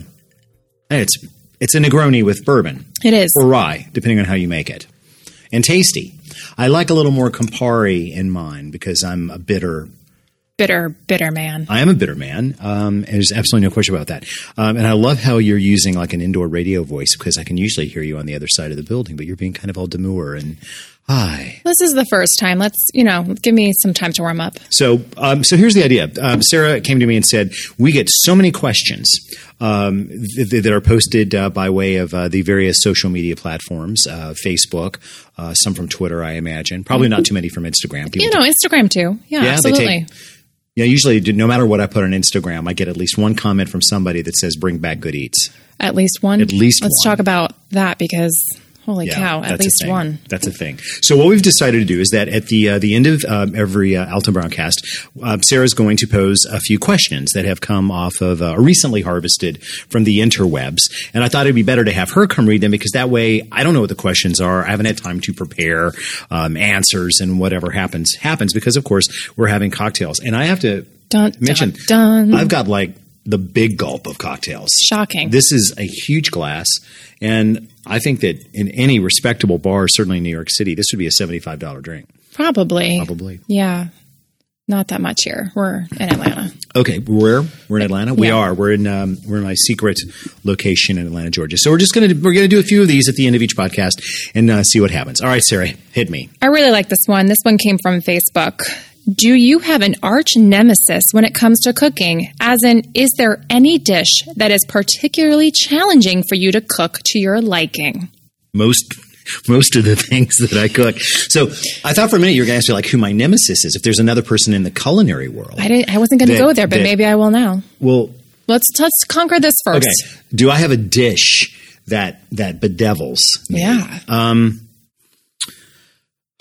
it's it's a Negroni with bourbon. It is, or rye, depending on how you make it, and tasty. I like a little more Campari in mine because I'm a bitter. Bitter, bitter man. I am a bitter man, um, and there's absolutely no question about that. Um, and I love how you're using like an indoor radio voice, because I can usually hear you on the other side of the building, but you're being kind of all demure and hi. This is the first time. Let's, you know, give me some time to warm up. So, um, so here's the idea. Um, Sarah came to me and said, we get so many questions um, th- that are posted uh, by way of uh, the various social media platforms, uh, Facebook, uh, some from Twitter, I imagine. Probably not too many from Instagram. People you know, t- Instagram too. Yeah, yeah absolutely. They take, Yeah, usually, no matter what I put on Instagram, I get at least one comment from somebody that says, bring back good eats. At least one? At least Let's one. talk about that, because holy yeah, cow, at least one. That's a thing. So what we've decided to do is that at the uh, the end of um, every uh, Alton Brown cast, uh, Sarah's going to pose a few questions that have come off of uh, recently harvested from the interwebs. And I thought it'd be better to have her come read them, because that way I don't know what the questions are. I haven't had time to prepare um, answers, and whatever happens, happens, because, of course, we're having cocktails. And I have to dun, mention, dun, dun. I've got like the big gulp of cocktails. Shocking. This is a huge glass, and I think that in any respectable bar, certainly in New York City, this would be a seventy-five dollars drink. Probably. Probably. Yeah. Not that much here. We're in Atlanta. Okay, we're we're in Atlanta. We yeah. are. We're in um, we're in my secret location in Atlanta, Georgia. So we're just gonna we're gonna do a few of these at the end of each podcast and uh, see what happens. All right, Sarah, hit me. I really like this one. This one came from Facebook. Do you have an arch nemesis when it comes to cooking? As in, is there any dish that is particularly challenging for you to cook to your liking? Most most of the things that I cook. So I thought for a minute you were going to ask me like who my nemesis is. If there's another person in the culinary world, I didn't. I wasn't going to go there, but that, maybe I will now. Well, let's let's conquer this first. Okay. Do I have a dish that that bedevils me? Yeah. Um.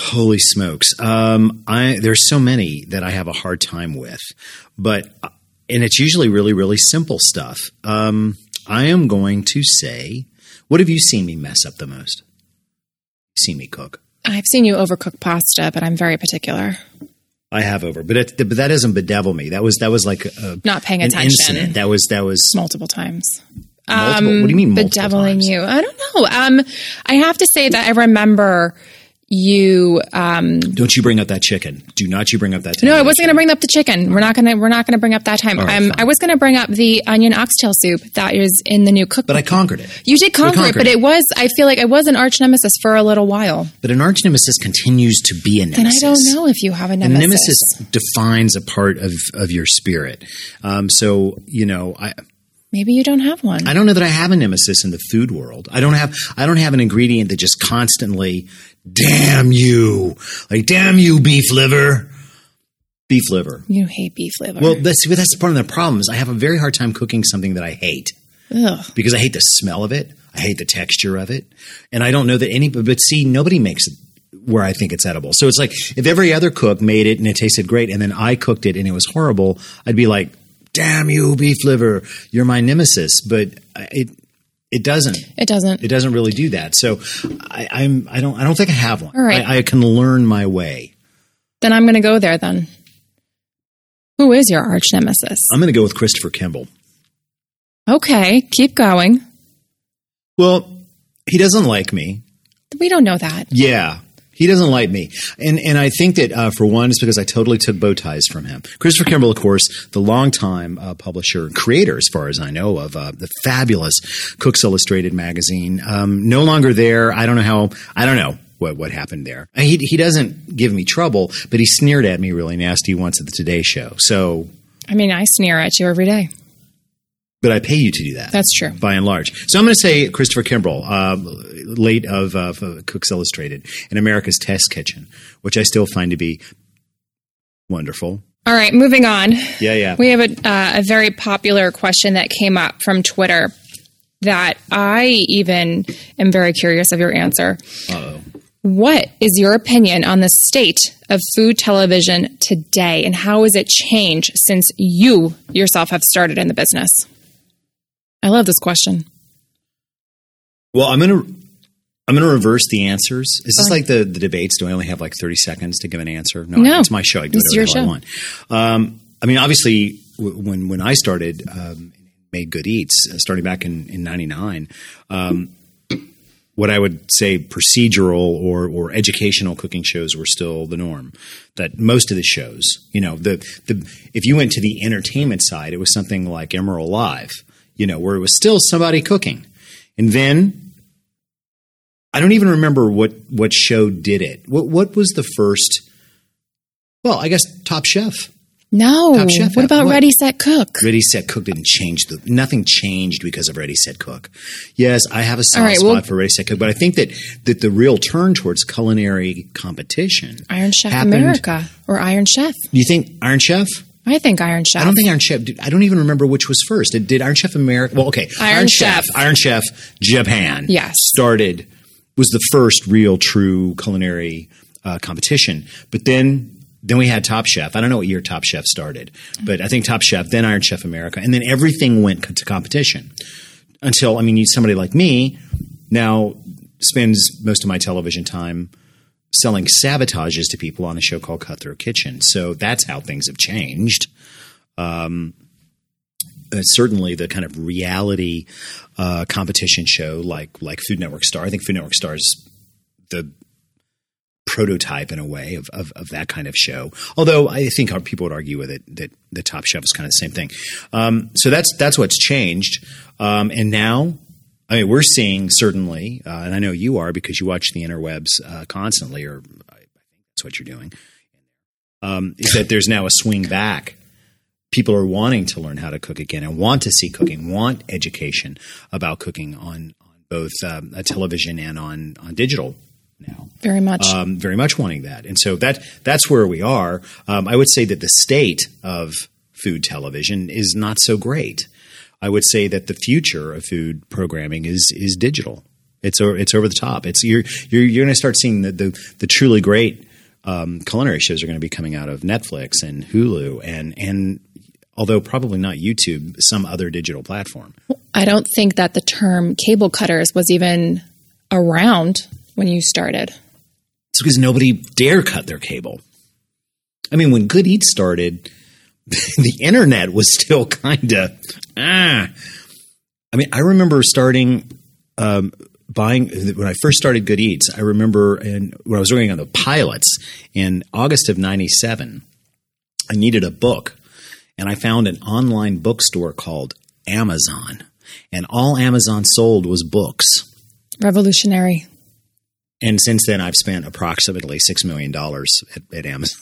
Holy smokes. Um, I, there's so many that I have a hard time with, but, and it's usually really, really simple stuff. Um, I am going to say, what have you seen me mess up the most? Seen me cook? I've seen you overcook pasta, but I'm very particular. I have over, but it, but that doesn't bedevil me. That was, that was like a, not paying an attention. Incident. That was, that was multiple times. Multiple, um, what do you mean multiple bedeviling times? you? I don't know. Um, I have to say that I remember you. Um, Don't you bring up that chicken? Do not you bring up that? No, I wasn't going to bring up the chicken. We're not going to. We're not going to bring up that time. Right, um, I was going to bring up the onion oxtail soup that is in the new cookbook. But I conquered it. You did conquer conquered it, but it. it was. I feel like I was an arch nemesis for a little while. But an arch nemesis continues to be a nemesis. Then I don't know if you have a nemesis. A nemesis defines a part of of your spirit. Um, so you know, I. Maybe you don't have one. I don't know that I have a nemesis in the food world. I don't have I don't have an ingredient that just constantly, damn you, like damn you, beef liver, beef liver. You hate beef liver. Well, that's that's part of the problem is I have a very hard time cooking something that I hate. Ugh. Because I hate the smell of it, I hate the texture of it, and I don't know that any. But see, nobody makes it where I think it's edible. So it's like if every other cook made it and it tasted great, and then I cooked it and it was horrible, I'd be like, damn you, beef liver, you're my nemesis. But it it doesn't. It doesn't. It doesn't really do that. So I, I'm I don't I don't think I have one. All right. I, I can learn my way. Then I'm going to go there. Then who is your arch nemesis? I'm going to go with Christopher Kimball. Okay, keep going. Well, he doesn't like me. We don't know that. Yeah. He doesn't like me. And and I think that, uh, for one, it's because I totally took bow ties from him. Christopher Kimball, of course, the longtime uh, publisher and creator, as far as I know, of uh, the fabulous Cooks Illustrated magazine. Um, no longer there. I don't know how – I don't know what, what happened there. He, he doesn't give me trouble, but he sneered at me really nasty once at the Today Show. So – I mean, I sneer at you every day. But I pay you to do that. That's true. By and large. So I'm going to say Christopher Kimball, uh, late of uh, Cooks Illustrated, in America's Test Kitchen, which I still find to be wonderful. All right, moving on. Yeah, yeah. We have a, uh, a very popular question that came up from Twitter that I even am very curious of your answer. Uh-oh. What is your opinion on the state of food television today, and how has it changed since you yourself have started in the business? I love this question. Well, I'm going to I'm going to reverse the answers. Is this Fine. like the, the debates? Do I only have like thirty seconds to give an answer? No, No. it's my show. I can do It's whatever your I want. Um, I mean, obviously, w- when when I started, um, Made Good Eats, uh, starting back in in ninety-nine, um, what I would say procedural or or educational cooking shows were still the norm. That most of the shows, you know, the the if you went to the entertainment side, it was something like Emerald Live. You know, where it was still somebody cooking. And then I don't even remember what, what show did it. What what was the first? Well, I guess Top Chef. No. Top Chef. What about what? Ready, Set, Cook? Ready, Set, Cook didn't change. The Nothing changed because of Ready, Set, Cook. Yes, I have a soft All right, spot well, for Ready, Set, Cook, but I think that, that the real turn towards culinary competition Iron Chef happened, America or Iron Chef. Do you think Iron Chef? I think Iron Chef. I don't think Iron Chef. Did, I don't even remember which was first. Did, did Iron Chef America? Well, okay, Iron Chef. Iron Chef Japan. Yes. started was the first real true culinary uh, competition. But then then we had Top Chef. I don't know what year Top Chef started, but I think Top Chef, then Iron Chef America, and then everything went to competition until I mean, you somebody like me now spends most of my television time selling sabotages to people on a show called Cutthroat Kitchen. So that's how things have changed. Um, uh, certainly the kind of reality uh, competition show like like Food Network Star. I think Food Network Star is the prototype in a way of, of, of that kind of show. Although I think our people would argue with it that the Top Chef is kind of the same thing. Um, so that's that's what's changed. Um, and now – I mean, we're seeing certainly, uh, and I know you are because you watch the interwebs uh, constantly, or I think that's what you're doing, um, is that there's now a swing back. People are wanting to learn how to cook again and want to see cooking, want education about cooking on, on both um, a television and on, on digital now. Very much. Um, very much wanting that. And so that that's where we are. Um, I would say that the state of food television is not so great. I would say that the future of food programming is is digital, It's over, it's over the top. It's you're you're you're going to start seeing the the, the truly great um, culinary shows are going to be coming out of Netflix and Hulu and and although probably not YouTube, some other digital platform. I don't think that the term cable cutters was even around when you started. It's because nobody dare cut their cable. I mean, when Good Eats started, the internet was still kind of ah. I mean, I remember starting. Um, Buying when I first started Good Eats, I remember and when I was working on the pilots in August of ninety-seven, I needed a book, and I found an online bookstore called Amazon, and all Amazon sold was books. Revolutionary. And since then, I've spent approximately six million dollars at, at Amazon.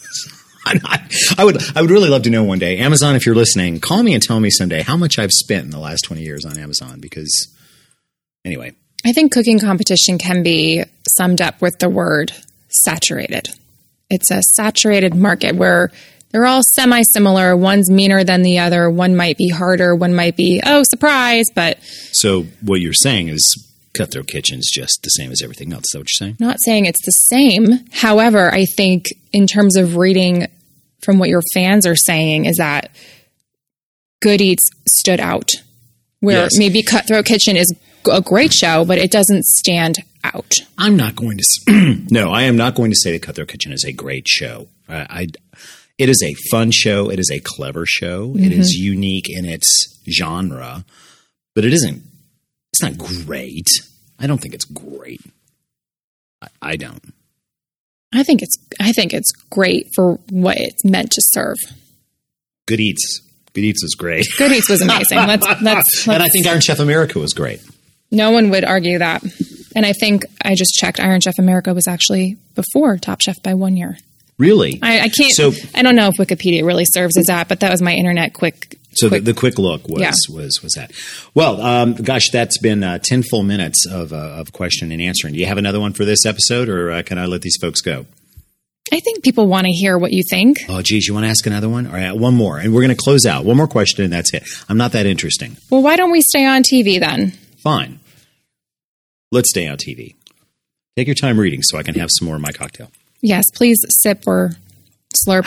I would I would really love to know one day, Amazon, if you're listening, call me and tell me someday how much I've spent in the last twenty years on Amazon. Because anyway. I think cooking competition can be summed up with the word saturated. It's a saturated market where they're all semi-similar. One's meaner than the other. One might be harder. One might be, oh, surprise. But so what you're saying is Cutthroat Kitchen's just the same as everything else. Is that what you're saying? Not saying it's the same. However, I think in terms of reading from what your fans are saying is that Good Eats stood out. Where yes. maybe Cutthroat Kitchen is a great show, but it doesn't stand out. I'm not going to – no, I am not going to say that Cutthroat Kitchen is a great show. I, I, it is a fun show. It is a clever show. Mm-hmm. It is unique in its genre, but it isn't – it's not great. I don't think it's great. I, I don't. I think it's I think it's great for what it's meant to serve. Good Eats. Good Eats was great. Good Eats was amazing. Let's, let's, let's, and I think Iron Chef America was great. No one would argue that. And I think I just checked. Iron Chef America was actually before Top Chef by one year. Really? I, I can't. So, I don't know if Wikipedia really serves as that, but that was my internet quick. So quick, the, the quick look was yeah. was was that. Well, um, gosh, that's been uh, ten full minutes of uh, of question and answering. Do you have another one for this episode, or uh, can I let these folks go? I think people want to hear what you think. Oh, geez, you want to ask another one? All right, one more, and we're going to close out. One more question, and that's it. I'm not that interesting. Well, why don't we stay on T V then? Fine. Let's stay on T V. Take your time reading so I can have some more of my cocktail. Yes, please sip or slurp.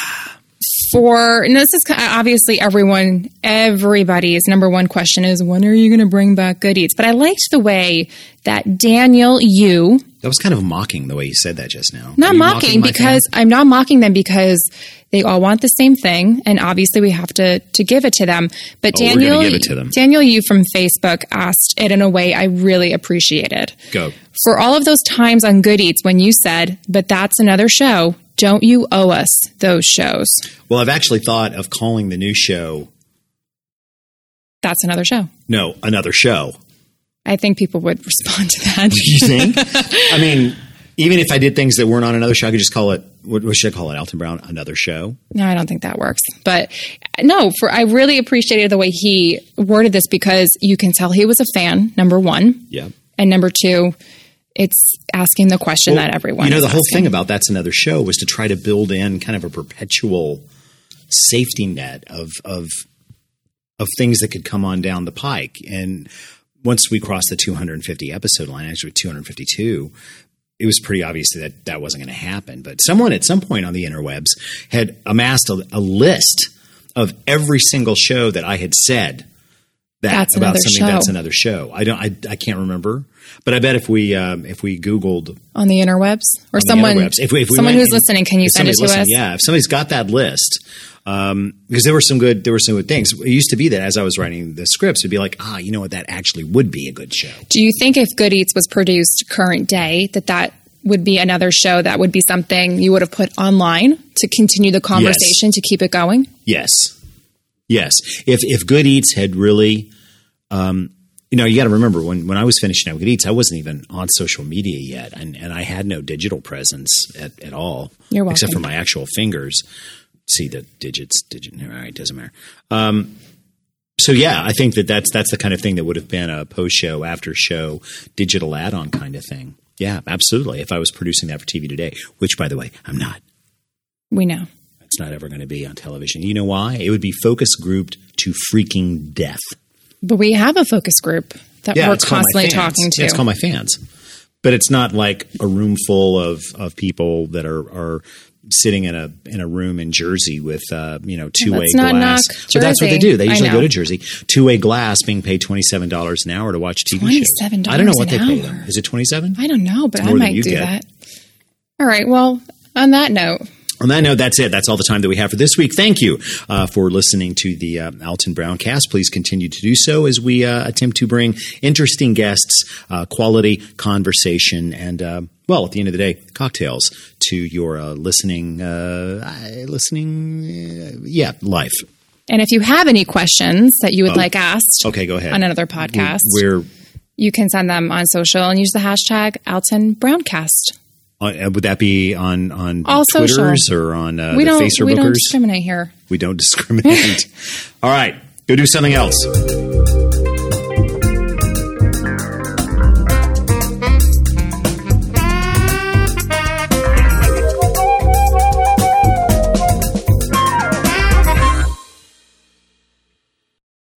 For, and this is obviously everyone, everybody's number one question is, when are you going to bring back Good Eats? But I liked the way that Daniel Yu. That was kind of mocking the way you said that just now. Not mocking, mocking because I'm not mocking them because they all want the same thing. And obviously we have to, to give it to them. But oh, Daniel, we're gonna give it to them. Daniel Yu from Facebook asked it in a way I really appreciated. Go. For all of those times on Good Eats when you said, but that's another show, don't you owe us those shows? Well, I've actually thought of calling the new show. That's another show. No, another show. I think people would respond to that. Do you think? I mean, even if I did things that weren't on another show, I could just call it, what, what should I call it? Alton Brown, another show? No, I don't think that works. But no, for I really appreciated the way he worded this because you can tell he was a fan, number one. Yeah. And number two, it's asking the question well, that everyone You know, is the whole asking. thing about That's Another Show was to try to build in kind of a perpetual safety net of of of things that could come on down the pike. And once we crossed the two hundred fifty episode line, actually two hundred fifty-two, it was pretty obvious that that wasn't going to happen. But someone at some point on the interwebs had amassed a, a list of every single show that I had said that that's about something show. that's another show. I don't. I, I can't remember. But I bet if we um, if we Googled on the interwebs or someone interwebs, if we, if we someone went, who's listening, can you send it to listening, us? Yeah, if somebody's got that list, um, because there were some good there were some good things. It used to be that as I was writing the scripts, it'd be like, ah, you know what, that actually would be a good show. Do you think if Good Eats was produced current day, that that would be another show that would be something you would have put online to continue the conversation, yes. to keep it going? Yes, yes. If if Good Eats had really. Um, You know, you got to remember when, when I was finishing up Good Eats, I wasn't even on social media yet, and, and I had no digital presence at, at all, You're welcome. Except for my actual fingers. See the digits, digit. All right, doesn't matter. Um, so yeah, I think that that's that's the kind of thing that would have been a post show, after show, digital add on kind of thing. Yeah, absolutely. If I was producing that for T V today, which by the way, I'm not. We know it's not ever going to be on television. You know why? It would be focus grouped to freaking death. But we have a focus group. that Yeah, we're it's called My constantly Fans. talking to. Yeah, it's called My Fans. But it's not like a room full of, of people that are, are sitting in a in a room in Jersey with uh, you know two way Let's not glass. knock But that's what they Jersey. do. They I usually know. go to Jersey. Two way glass being paid twenty seven dollars an hour to watch T V shows. twenty-seven dollars I don't know what an they pay hour. them. Is it twenty seven? I don't know, but I more than might you do get. that. All right. Well, on that note, On that note, that's it. That's all the time that we have for this week. Thank you uh, for listening to the uh, Alton Brown Cast. Please continue to do so as we uh, attempt to bring interesting guests, uh, quality conversation, and uh, well, at the end of the day, cocktails to your uh, listening, uh, listening, uh, yeah, life. and if you have any questions that you would like asked Okay, go ahead. on another podcast, We're you can send them on social and use the hashtag Alton Browncast. uh, would that be on on All Twitters social. or on uh, we the don't Facerbookers? we don't discriminate here. We don't discriminate. All right, go do something else.